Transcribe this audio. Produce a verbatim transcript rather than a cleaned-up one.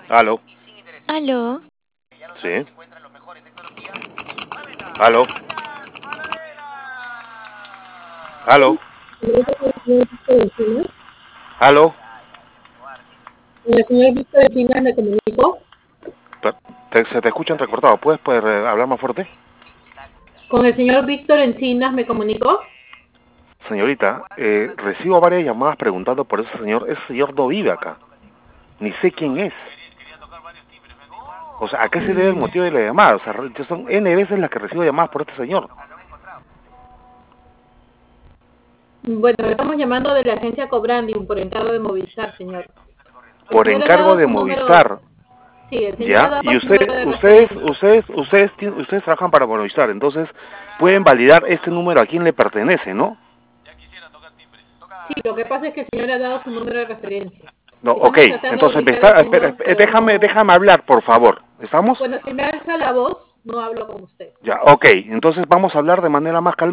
Aló. Aló. Sí. Aló. Aló. Aló. El señor Víctor Encinas me comunicó. Te, se te escucha entrecortado. ¿Puedes, ¿Puedes hablar más fuerte? Con el señor Víctor Encinas me comunicó. Señorita, eh, recibo varias llamadas preguntando por ese señor. Ese señor no vive acá. Ni sé quién es. O sea, ¿a qué se debe el motivo de la llamada? O sea, yo son N veces las que recibo llamadas por este señor. Bueno, estamos llamando de la agencia Cobrandium por encargo de Movistar, señor. El Por señor ha encargo dado de su Movistar. número. Sí, el señor ha Ya, dado y su número ustedes, de ustedes, referencia. ustedes, ustedes, ustedes trabajan para Movistar, entonces pueden validar este número a quién le pertenece, ¿no? Sí, lo que pasa es que el señor ha dado su número de referencia. No, ok, Estamos tratando de entonces me ubicar está, al espera, señor, espera, pero déjame, no. déjame hablar, por favor. ¿Estamos? Bueno, si me alza la voz, no hablo con usted. Ya, ok, entonces vamos a hablar de manera más calmada.